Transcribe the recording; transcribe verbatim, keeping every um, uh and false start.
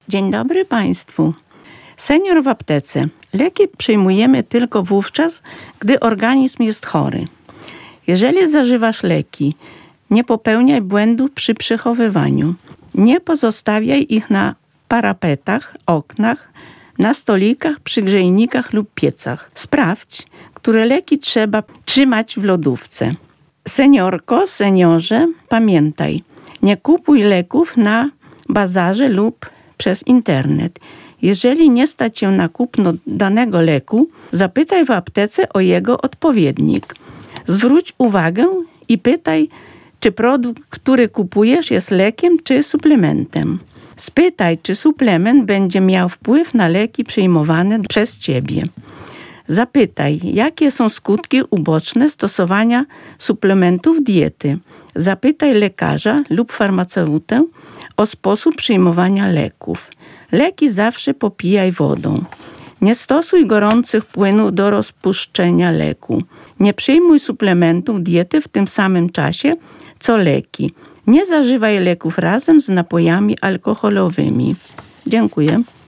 Dzień dobry Państwu. Senior w aptece. Leki przyjmujemy tylko wówczas, gdy organizm jest chory. Jeżeli zażywasz leki, nie popełniaj błędów przy przechowywaniu. Nie pozostawiaj ich na parapetach, oknach, na stolikach, przy grzejnikach lub piecach. Sprawdź, które leki trzeba trzymać w lodówce. Seniorko, seniorze, pamiętaj, nie kupuj leków na bazarze lub przez internet. Jeżeli nie stać się na kupno danego leku, zapytaj w aptece o jego odpowiednik. Zwróć uwagę i pytaj, czy produkt, który kupujesz, jest lekiem czy suplementem. Spytaj, czy suplement będzie miał wpływ na leki przyjmowane przez Ciebie. Zapytaj, jakie są skutki uboczne stosowania suplementów diety. Zapytaj lekarza lub farmaceutę o sposób przyjmowania leków. Leki zawsze popijaj wodą. Nie stosuj gorących płynów do rozpuszczenia leku. Nie przyjmuj suplementów diety w tym samym czasie, co leki. Nie zażywaj leków razem z napojami alkoholowymi. Dziękuję.